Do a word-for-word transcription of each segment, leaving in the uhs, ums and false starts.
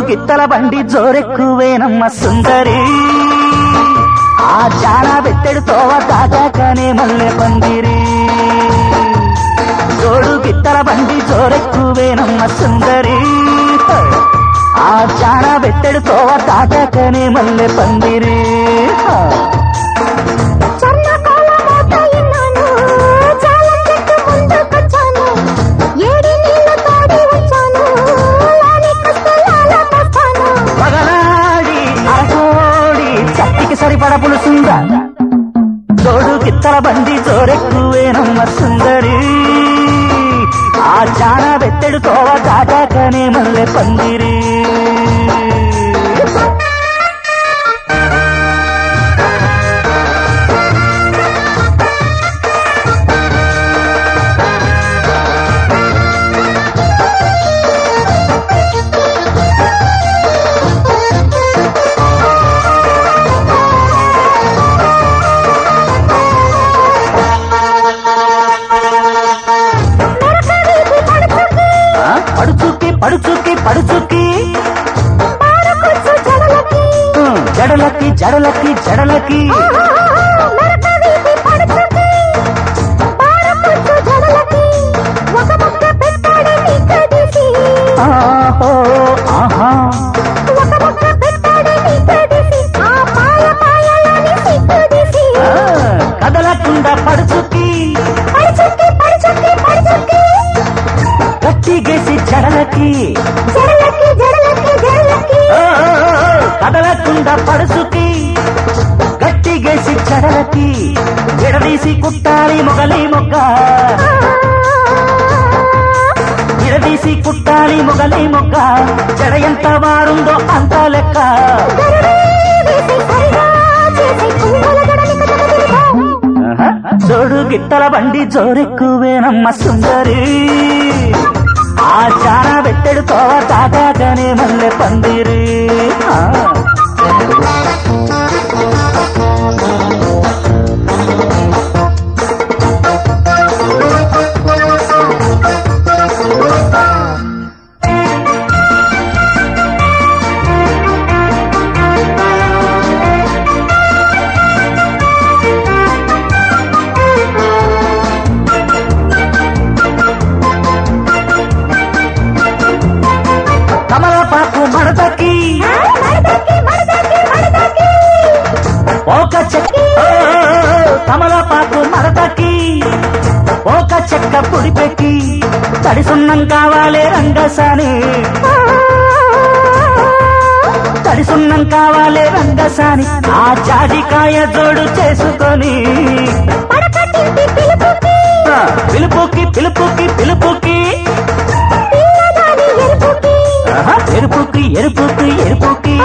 గిత్తల బండి జోరెక్కువేనమ్మ సుందరి ఆ జాన బెత్తెడు తోవ దాటాకనే మల్లె పందిరి జోడు గిత్తల బండి జోరెక్కువేనమ్మ సుందరి ఆ జాన బెత్తెడు తోవ దాటాకనే మల్లె పందిరి సరిపడ పులుసుందా జోడు గిత్తల బండి జోరెక్కువేనమ్మ సుందరి ఆ జాన బెత్తెడు తోవ దాటాకనే మల్లె పందిరి పడుచుకి పడుచుకి పడుచుకి జడలకి జడలకి జడలకి కదలకుండా పడుచుకి గట్టిగేసి జడలకి కదలకుండా పడుసుకి గట్టిగేసి జడలకి విడదీసి కుట్టాలి మొగలి మొగ్గ విడదీసి కుట్టాలి మొగలి మొగ్గ జడ ఎంత వారుందో అంత లెక్క జోడు గిత్తల బండి జోరెక్కువేనమ్మ సుందరి ఆ జాన బెత్తెడు తోవ దాటాకనే మల్లె పందిరి మడతకి ఒక చెక్క కమలపాకు మడతకి ఒక చెక్క పుడిపెట్టి తడిసున్నం కావాలే రంగసాని తడిసున్నం కావాలే రంగసాని ఆ జాజికాయ జోడు చేసుకొని పిలుపుకి పిలుపుకి పిలుపుకి ఎరుపుకి ఎరుపుకి ఎరుపుకి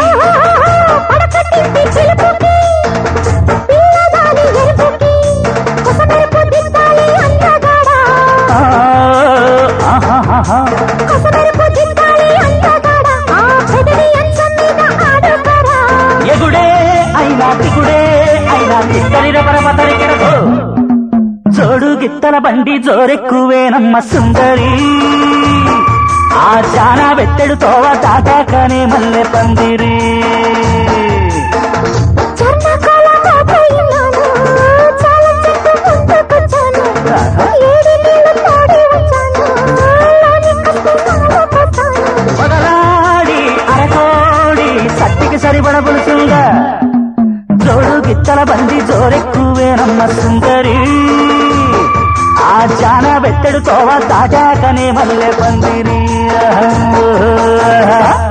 ఎగుడే అయినా దిగుడే అయినా తిక్కలిన పరపతరికెరదు జోడు గిత్తల బండి జోరెక్కువేనమ్మ సుందరి ఆ జాన బెత్తెడు తోవ దాటాకనే మల్లె పందిరి మొదలాడి అరకోడి సట్టికి సరిపడ పులుసుందా జోడు గిత్తల బండి జోరెక్కువేనమ్మ సుందరి ఆ జాన బెత్తెడు తోవ దాటాకనే మల్లె పందిరి